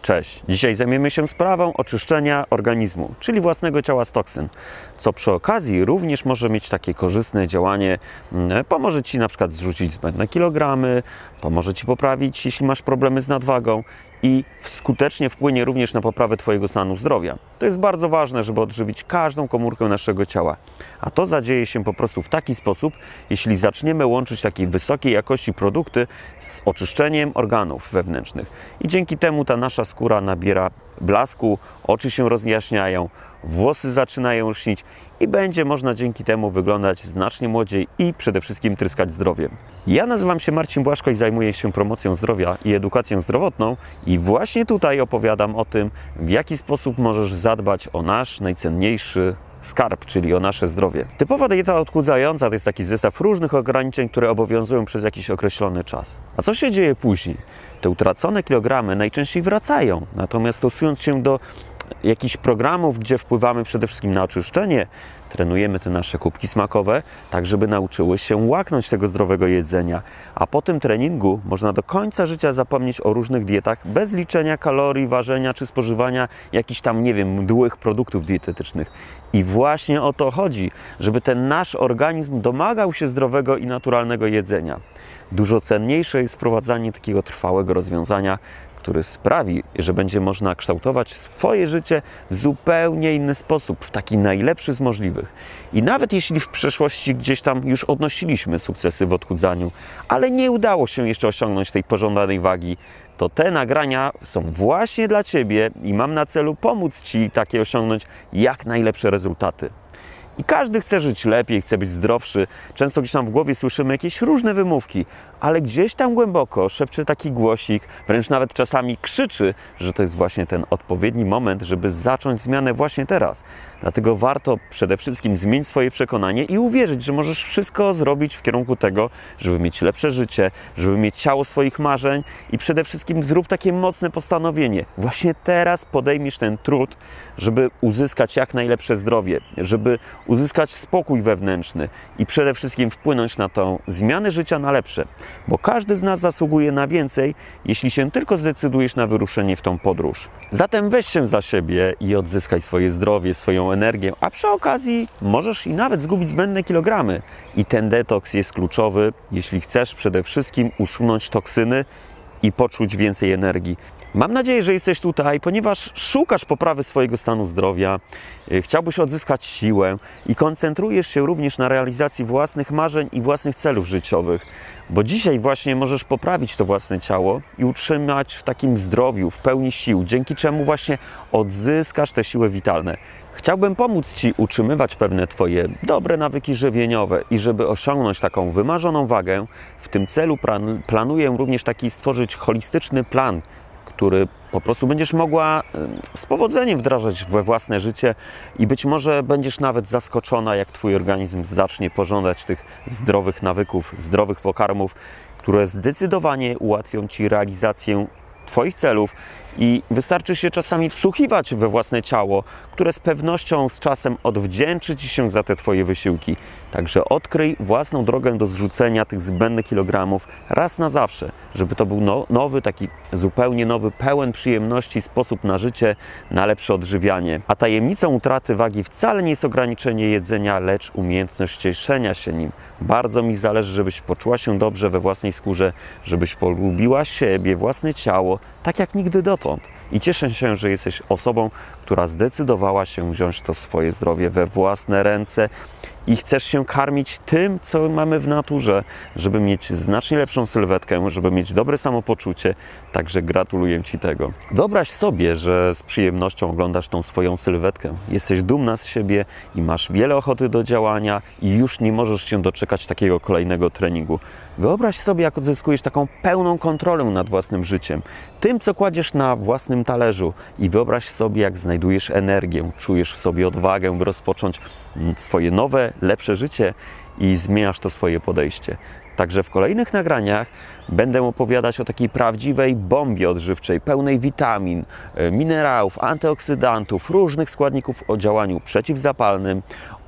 Cześć! Dzisiaj zajmiemy się sprawą oczyszczenia organizmu, czyli własnego ciała z toksyn, co przy okazji również może mieć takie korzystne działanie. Pomoże Ci na przykład zrzucić zbędne kilogramy, pomoże Ci poprawić, jeśli masz problemy z nadwagą i skutecznie wpłynie również na poprawę Twojego stanu zdrowia. To jest bardzo ważne, żeby odżywić każdą komórkę naszego ciała, a to zadzieje się po prostu w taki sposób, jeśli zaczniemy łączyć takie wysokiej jakości produkty z oczyszczeniem organów wewnętrznych i dzięki temu ta nasza skóra nabiera blasku, oczy się rozjaśniają, włosy zaczynają lśnić i będzie można dzięki temu wyglądać znacznie młodziej i przede wszystkim tryskać zdrowiem. Ja nazywam się Marcin Błaszko i zajmuję się promocją zdrowia i edukacją zdrowotną i właśnie tutaj opowiadam o tym, w jaki sposób możesz zadbać o nasz najcenniejszy skarb, czyli o nasze zdrowie. Typowa dieta odchudzająca to jest taki zestaw różnych ograniczeń, które obowiązują przez jakiś określony czas. A co się dzieje później? Te utracone kilogramy najczęściej wracają, natomiast stosując się do jakichś programów, gdzie wpływamy przede wszystkim na oczyszczenie, trenujemy te nasze kubki smakowe, tak żeby nauczyły się łaknąć tego zdrowego jedzenia. A po tym treningu można do końca życia zapomnieć o różnych dietach bez liczenia kalorii, ważenia czy spożywania jakichś tam, nie wiem, mdłych produktów dietetycznych. I właśnie o to chodzi, żeby ten nasz organizm domagał się zdrowego i naturalnego jedzenia. Dużo cenniejsze jest wprowadzanie takiego trwałego rozwiązania, który sprawi, że będzie można kształtować swoje życie w zupełnie inny sposób, w taki najlepszy z możliwych. I nawet jeśli w przeszłości gdzieś tam już odnosiliśmy sukcesy w odchudzaniu, ale nie udało się jeszcze osiągnąć tej pożądanej wagi, to te nagrania są właśnie dla Ciebie i mam na celu pomóc Ci takie osiągnąć jak najlepsze rezultaty. I każdy chce żyć lepiej, chce być zdrowszy. Często gdzieś tam w głowie słyszymy jakieś różne wymówki, ale gdzieś tam głęboko szepcze taki głosik, wręcz nawet czasami krzyczy, że to jest właśnie ten odpowiedni moment, żeby zacząć zmianę właśnie teraz. Dlatego warto przede wszystkim zmienić swoje przekonanie i uwierzyć, że możesz wszystko zrobić w kierunku tego, żeby mieć lepsze życie, żeby mieć ciało swoich marzeń i przede wszystkim zrób takie mocne postanowienie. Właśnie teraz podejmiesz ten trud, żeby uzyskać jak najlepsze zdrowie, żeby uzyskać spokój wewnętrzny i przede wszystkim wpłynąć na tą zmianę życia na lepsze. Bo każdy z nas zasługuje na więcej, jeśli się tylko zdecydujesz na wyruszenie w tą podróż. Zatem weź się za siebie i odzyskaj swoje zdrowie, swoją energię, a przy okazji możesz i nawet zgubić zbędne kilogramy. I ten detoks jest kluczowy, jeśli chcesz przede wszystkim usunąć toksyny i poczuć więcej energii. Mam nadzieję, że jesteś tutaj, ponieważ szukasz poprawy swojego stanu zdrowia, chciałbyś odzyskać siłę i koncentrujesz się również na realizacji własnych marzeń i własnych celów życiowych, bo dzisiaj właśnie możesz poprawić to własne ciało i utrzymać w takim zdrowiu, w pełni sił, dzięki czemu właśnie odzyskasz te siły witalne. Chciałbym pomóc Ci utrzymywać pewne Twoje dobre nawyki żywieniowe i żeby osiągnąć taką wymarzoną wagę, w tym celu planuję również taki stworzyć holistyczny plan, który po prostu będziesz mogła z powodzeniem wdrażać we własne życie i być może będziesz nawet zaskoczona, jak Twój organizm zacznie pożądać tych zdrowych nawyków, zdrowych pokarmów, które zdecydowanie ułatwią Ci realizację Twoich celów i wystarczy się czasami wsłuchiwać we własne ciało, które z pewnością z czasem odwdzięczy Ci się za te Twoje wysiłki. Także odkryj własną drogę do zrzucenia tych zbędnych kilogramów raz na zawsze, żeby to był nowy, taki zupełnie nowy, pełen przyjemności sposób na życie, na lepsze odżywianie. A tajemnicą utraty wagi wcale nie jest ograniczenie jedzenia, lecz umiejętność cieszenia się nim. Bardzo mi zależy, żebyś poczuła się dobrze we własnej skórze, żebyś polubiła siebie, własne ciało, tak jak nigdy dotąd. I cieszę się, że jesteś osobą, która zdecydowała się wziąć to swoje zdrowie we własne ręce i chcesz się karmić tym, co mamy w naturze, żeby mieć znacznie lepszą sylwetkę, żeby mieć dobre samopoczucie. Także gratuluję Ci tego. Wyobraź sobie, że z przyjemnością oglądasz tą swoją sylwetkę. Jesteś dumna z siebie i masz wiele ochoty do działania i już nie możesz się doczekać takiego kolejnego treningu. Wyobraź sobie, jak odzyskujesz taką pełną kontrolę nad własnym życiem, tym, co kładziesz na własnym talerzu i wyobraź sobie, jak znajdujesz energię, czujesz w sobie odwagę, by rozpocząć swoje nowe, lepsze życie i zmieniasz to swoje podejście. Także w kolejnych nagraniach będę opowiadać o takiej prawdziwej bombie odżywczej, pełnej witamin, minerałów, antyoksydantów, różnych składników o działaniu przeciwzapalnym,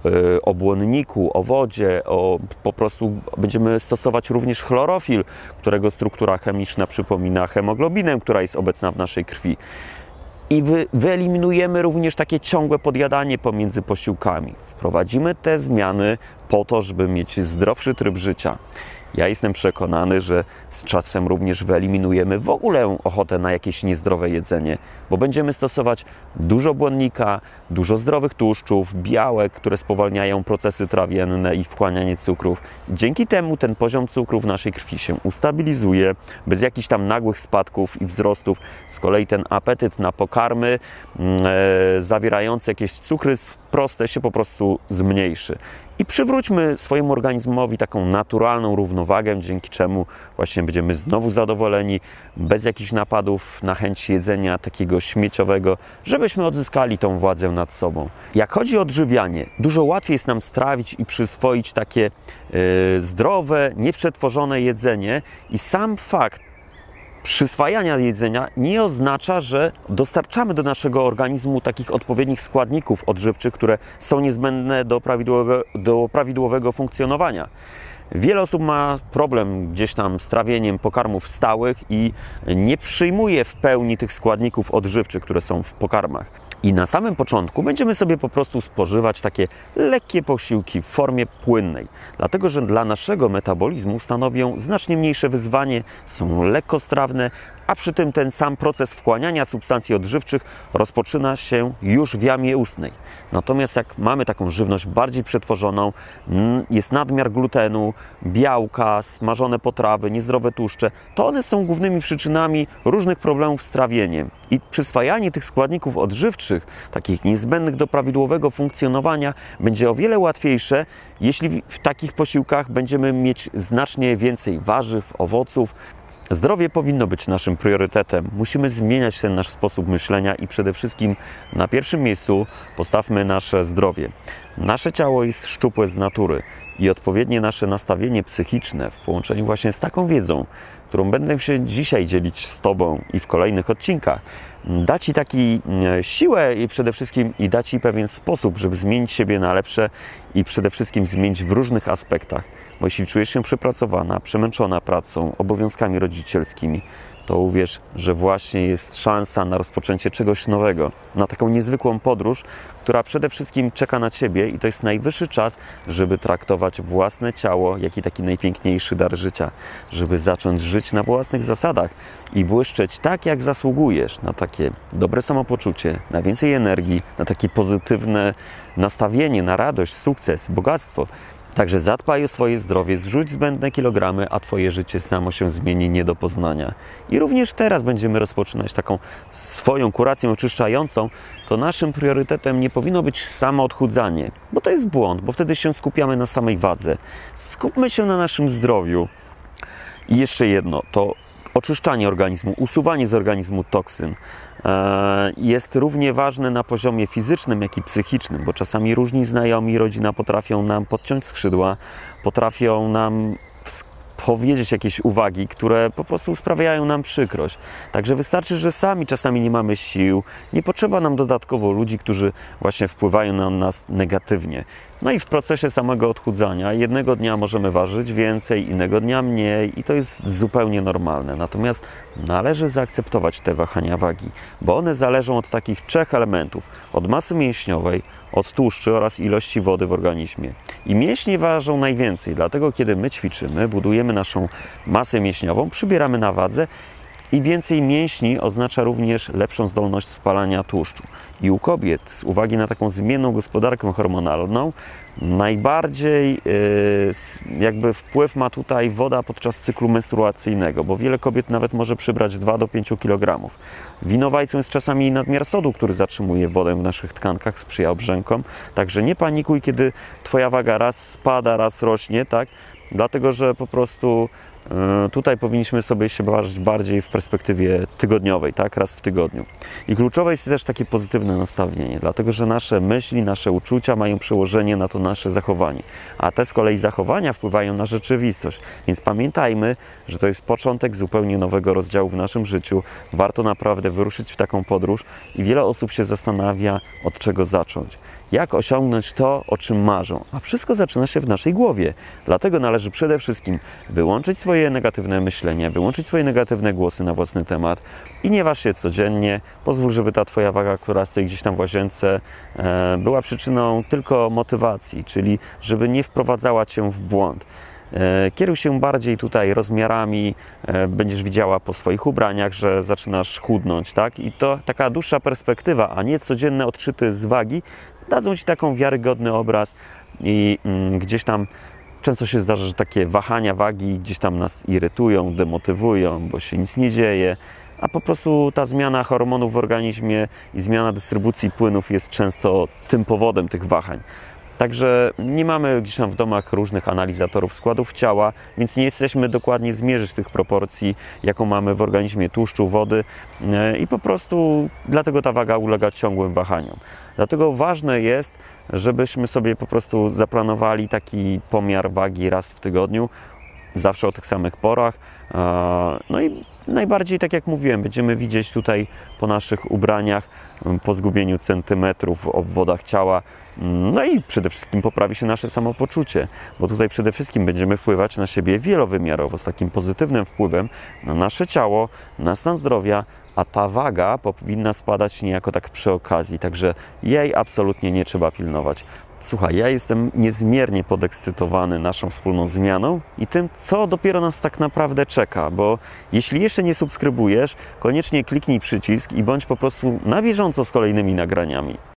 o błonniku, o wodzie, po prostu będziemy stosować również chlorofil, którego struktura chemiczna przypomina hemoglobinę, która jest obecna w naszej krwi. I wyeliminujemy również takie ciągłe podjadanie pomiędzy posiłkami. Wprowadzimy te zmiany po to, żeby mieć zdrowszy tryb życia. Ja jestem przekonany, że z czasem również wyeliminujemy w ogóle ochotę na jakieś niezdrowe jedzenie, bo będziemy stosować dużo błonnika, dużo zdrowych tłuszczów, białek, które spowalniają procesy trawienne i wchłanianie cukrów. Dzięki temu ten poziom cukru w naszej krwi się ustabilizuje, bez jakichś tam nagłych spadków i wzrostów. Z kolei ten apetyt na pokarmy zawierające jakieś cukry proste się po prostu zmniejszy. I przywróćmy swojemu organizmowi taką naturalną równowagę, dzięki czemu właśnie będziemy znowu zadowoleni, bez jakichś napadów na chęć jedzenia takiego śmieciowego, żebyśmy odzyskali tą władzę nad sobą. Jak chodzi o odżywianie, dużo łatwiej jest nam strawić i przyswoić takie zdrowe, nieprzetworzone jedzenie i sam fakt przyswajania jedzenia nie oznacza, że dostarczamy do naszego organizmu takich odpowiednich składników odżywczych, które są niezbędne do prawidłowego funkcjonowania. Wiele osób ma problem gdzieś tam z trawieniem pokarmów stałych i nie przyjmuje w pełni tych składników odżywczych, które są w pokarmach. I na samym początku będziemy sobie po prostu spożywać takie lekkie posiłki w formie płynnej, dlatego że dla naszego metabolizmu stanowią znacznie mniejsze wyzwanie, są lekkostrawne, a przy tym ten sam proces wchłaniania substancji odżywczych rozpoczyna się już w jamie ustnej. Natomiast jak mamy taką żywność bardziej przetworzoną, jest nadmiar glutenu, białka, smażone potrawy, niezdrowe tłuszcze, to one są głównymi przyczynami różnych problemów z trawieniem. I przyswajanie tych składników odżywczych, takich niezbędnych do prawidłowego funkcjonowania, będzie o wiele łatwiejsze, jeśli w takich posiłkach będziemy mieć znacznie więcej warzyw, owoców. Zdrowie powinno być naszym priorytetem. Musimy zmieniać ten nasz sposób myślenia i przede wszystkim na pierwszym miejscu postawmy nasze zdrowie. Nasze ciało jest szczupłe z natury i odpowiednie nasze nastawienie psychiczne w połączeniu właśnie z taką wiedzą, którą będę się dzisiaj dzielić z Tobą i w kolejnych odcinkach, da Ci taką siłę i przede wszystkim da Ci pewien sposób, żeby zmienić siebie na lepsze i przede wszystkim zmienić w różnych aspektach. Bo jeśli czujesz się przepracowana, przemęczona pracą, obowiązkami rodzicielskimi, to uwierz, że właśnie jest szansa na rozpoczęcie czegoś nowego, na taką niezwykłą podróż, która przede wszystkim czeka na Ciebie i to jest najwyższy czas, żeby traktować własne ciało, jak i taki najpiękniejszy dar życia, żeby zacząć żyć na własnych zasadach i błyszczeć tak, jak zasługujesz, na takie dobre samopoczucie, na więcej energii, na takie pozytywne nastawienie, na radość, sukces, bogactwo. Także zadbaj o swoje zdrowie, zrzuć zbędne kilogramy, a Twoje życie samo się zmieni nie do poznania. I również teraz będziemy rozpoczynać taką swoją kurację oczyszczającą, to naszym priorytetem nie powinno być samo odchudzanie, bo to jest błąd, bo wtedy się skupiamy na samej wadze. Skupmy się na naszym zdrowiu. I jeszcze jedno, to oczyszczanie organizmu, usuwanie z organizmu toksyn jest równie ważne na poziomie fizycznym, jak i psychicznym, bo czasami różni znajomi, rodzina potrafią nam podciąć skrzydła, potrafią nam powiedzieć jakieś uwagi, które po prostu sprawiają nam przykrość. Także wystarczy, że sami czasami nie mamy sił, nie potrzeba nam dodatkowo ludzi, którzy właśnie wpływają na nas negatywnie. No i w procesie samego odchudzania jednego dnia możemy ważyć więcej, innego dnia mniej i to jest zupełnie normalne. Natomiast należy zaakceptować te wahania wagi, bo one zależą od takich trzech elementów. Od masy mięśniowej, od tłuszczy oraz ilości wody w organizmie. I mięśnie ważą najwięcej, dlatego kiedy my ćwiczymy, budujemy naszą masę mięśniową, przybieramy na wadze i więcej mięśni oznacza również lepszą zdolność spalania tłuszczu. I u kobiet, z uwagi na taką zmienną gospodarkę hormonalną, najbardziej jakby wpływ ma tutaj woda podczas cyklu menstruacyjnego, bo wiele kobiet nawet może przybrać 2 do 5 kg. Winowajcą jest czasami nadmiar sodu, który zatrzymuje wodę w naszych tkankach, sprzyja obrzękom. Także nie panikuj, kiedy Twoja waga raz spada, raz rośnie, tak? Dlatego, że po prostu tutaj powinniśmy sobie się ważyć bardziej w perspektywie tygodniowej, tak? Raz w tygodniu. I kluczowe jest też takie pozytywne nastawienie, dlatego że nasze myśli, nasze uczucia mają przełożenie na to nasze zachowanie, a te z kolei zachowania wpływają na rzeczywistość. Więc pamiętajmy, że to jest początek zupełnie nowego rozdziału w naszym życiu. Warto naprawdę wyruszyć w taką podróż i wiele osób się zastanawia, od czego zacząć. jak osiągnąć to, o czym marzą. A wszystko zaczyna się w naszej głowie. Dlatego należy przede wszystkim wyłączyć swoje negatywne myślenie, wyłączyć swoje negatywne głosy na własny temat i nie waż się codziennie. Pozwól, żeby ta Twoja waga, która stoi gdzieś tam w łazience, była przyczyną tylko motywacji, czyli żeby nie wprowadzała Cię w błąd. Kieruj się bardziej tutaj rozmiarami, będziesz widziała po swoich ubraniach, że zaczynasz chudnąć, tak? I to taka dłuższa perspektywa, a nie codzienne odczyty z wagi, dadzą Ci taką wiarygodny obraz i gdzieś tam często się zdarza, że takie wahania wagi gdzieś tam nas irytują, demotywują, bo się nic nie dzieje, a po prostu ta zmiana hormonów w organizmie i zmiana dystrybucji płynów jest często tym powodem tych wahań. Także nie mamy gdzieś tam w domach różnych analizatorów składów ciała, więc nie jesteśmy dokładnie zmierzyć tych proporcji, jaką mamy w organizmie tłuszczu, wody i po prostu dlatego ta waga ulega ciągłym wahaniom. Dlatego ważne jest, żebyśmy sobie po prostu zaplanowali taki pomiar wagi raz w tygodniu, zawsze o tych samych porach. No i najbardziej, tak jak mówiłem, będziemy widzieć tutaj po naszych ubraniach, po zgubieniu centymetrów w obwodach ciała. No i przede wszystkim poprawi się nasze samopoczucie, bo tutaj przede wszystkim będziemy wpływać na siebie wielowymiarowo, z takim pozytywnym wpływem na nasze ciało, na stan zdrowia, a ta waga powinna spadać niejako tak przy okazji, także jej absolutnie nie trzeba pilnować. Słuchaj, ja jestem niezmiernie podekscytowany naszą wspólną zmianą i tym, co dopiero nas tak naprawdę czeka, bo jeśli jeszcze nie subskrybujesz, koniecznie kliknij przycisk i bądź po prostu na bieżąco z kolejnymi nagraniami.